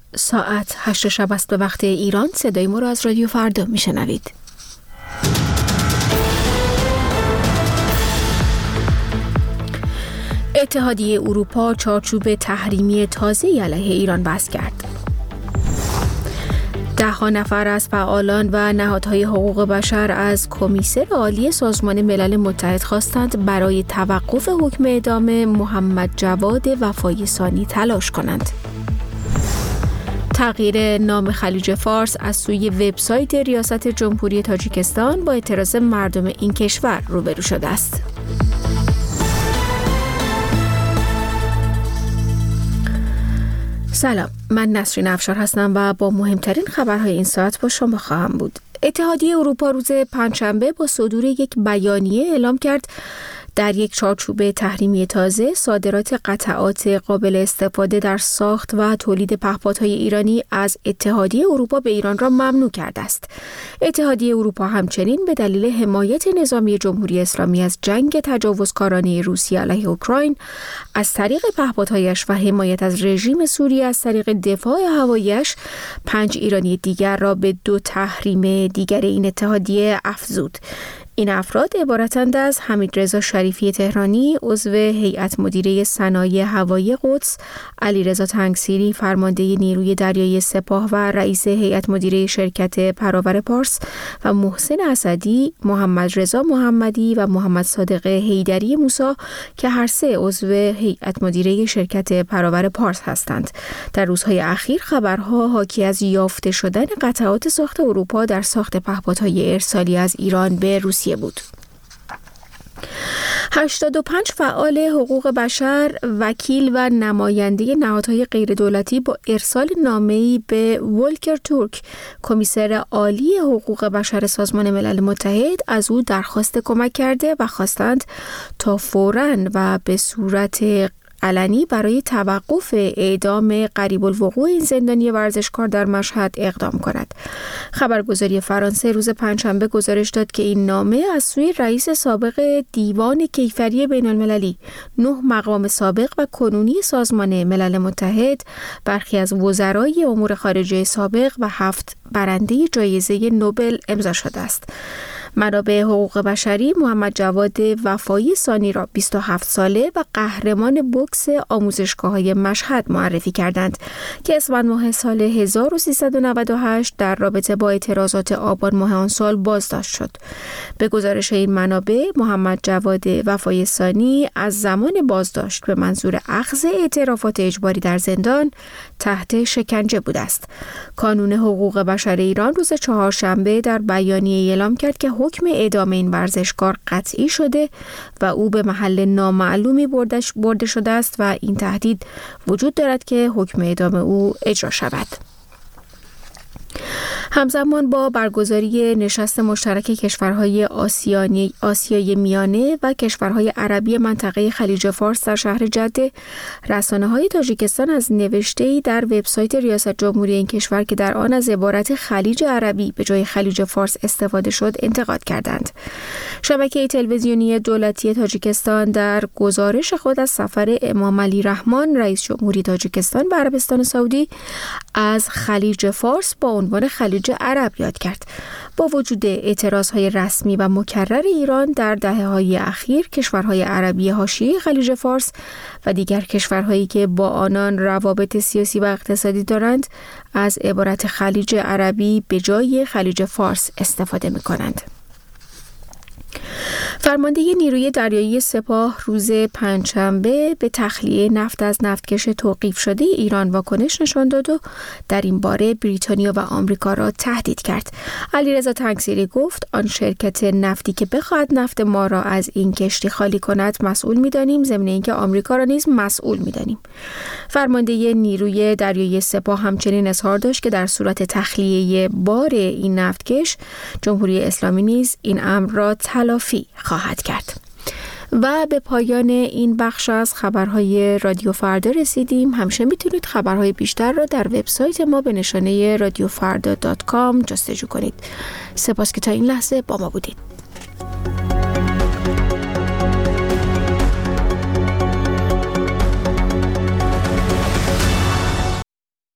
ساعت 8 شب است به وقت ایران. صدای ما را از رادیو فردا میشنوید. اتحادیه اروپا چارچوب تحریمی تازه‌ای علیه ایران وضع کرد. 10 نفر از فعالان و نهادهای حقوق بشر از کمیسر عالی سازمان ملل متحد خواستند برای توقف حکم اعدام محمد جواد وفای ثانی تلاش کنند. تغییر نام خلیج فارس از سوی وبسایت ریاست جمهوری تاجیکستان با اعتراض مردم این کشور روبرو شده است. سلام، من نسرین افشار هستم و با مهمترین خبرهای این ساعت با شما خواهم بود. اتحادیه اروپا روز پنجشنبه با صدور یک بیانیه اعلام کرد در یک چارچوب تحریمی تازه صادرات قطعات قابل استفاده در ساخت و تولید پهپادهای ایرانی از اتحادیه اروپا به ایران را ممنوع کرده است. اتحادیه اروپا همچنین به دلیل حمایت نظامی جمهوری اسلامی از جنگ تجاوزکارانه روسیه علیه اوکراین از طریق پهپادهایش و حمایت از رژیم سوریه از طریق دفاع هوایی‌اش 5 ایرانی دیگر را به 2 تحریم دیگر این اتحادیه افزود. این افراد عبارتند از حمیدرضا شریفی تهرانی، عضو هیئت مدیره صنایع هوایی قدس، علیرضا تنگسیری، فرمانده نیروی دریایی سپاه و رئیس هیئت مدیره شرکت پراور پارس و محسن اسدی، محمد رضا محمدی و محمد صادق حیدری موسی که هر سه عضو هیئت مدیره شرکت پراور پارس هستند. در روزهای اخیر خبرها حاکی از یافته شدن قطعات ساخت اروپا در ساخت پهپادهای ارسالی از ایران به روسیه بود. 85 فعال حقوق بشر، وکیل و نماینده نهادهای غیردولتی با ارسال نامه‌ای به ولکر تورک، کمیسر عالی حقوق بشر سازمان ملل متحد، از او درخواست کمک کرده و خواستند تا فوراً و به صورت علنی برای توقف اعدام قریب الوقوع این زندانی ورزشکار در مشهد اقدام کند. خبرگزاری فرانسه روز پنجشنبه گزارش داد که این نامه از سوی رئیس سابق دیوان کیفری بین المللی، 9 مقام سابق و کنونی سازمان ملل متحد، برخی از وزرای امور خارجه سابق و 7 برنده جایزه نوبل امضا شده است. منابع حقوق بشری محمد جواد وفای ثانی را 27 ساله و قهرمان بوکس آموزشگاه‌های مشهد معرفی کردند که اسفند ماه سال 1398 در رابطه با اعتراضات آبان ماه آن سال بازداشت شد. به گزارش این منابع، محمد جواد وفای ثانی از زمان بازداشت به منظور اخذ اعترافات اجباری در زندان تحت شکنجه بوده است. کانون حقوق بشر ایران روز چهارشنبه در بیانیه اعلام کرد که حکم اعدام این ورزشکار قطعی شده و او به محل نامعلومی برده شده است و این تهدید وجود دارد که حکم اعدام او اجرا شود. همزمان با برگزاری نشست مشترک کشورهای آسیای میانه و کشورهای عربی منطقه خلیج فارس در شهر جده، رسانه‌های تاجیکستان از نوشته‌ای در وبسایت ریاست جمهوری این کشور که در آن از عبارت خلیج عربی به جای خلیج فارس استفاده شد انتقاد کردند. شبکه تلویزیونی دولتی تاجیکستان در گزارش خود از سفر امام علی رحمان رئیس جمهوری تاجیکستان به عربستان سعودی از خلیج فارس با عنوان خلیج عرب یاد کرد. با وجود اعتراضهای رسمی و مکرر ایران در دهه‌های اخیر، کشورهای عربی حاشیه خلیج فارس و دیگر کشورهایی که با آنان روابط سیاسی و اقتصادی دارند از عبارت خلیج عربی به جای خلیج فارس استفاده می‌کنند. فرمانده نیروی دریایی سپاه روز پنجشنبه به تخلیه نفت از نفتکش توقیف شده ایران واکنش نشان داد و در این باره بریتانیا و آمریکا را تهدید کرد. علیرضا تنگسیری گفت آن شرکت نفتی که بخواهد نفت ما را از این کشتی خالی کند مسئول می‌دانیم، ضمن اینکه آمریکا را نیز مسئول می‌دانیم. فرمانده نیروی دریایی سپاه همچنین اظهار داشت که در صورت تخلیه بار این نفتکش، جمهوری اسلامی نیز این امر را تلافی خواهد کرد. و به پایان این بخش از خبرهای رادیو فردا رسیدیم. همیشه میتونید خبرهای بیشتر را در وبسایت ما به نشانه radiofarda.com جستجو کنید. سپاس که تا این لحظه با ما بودید.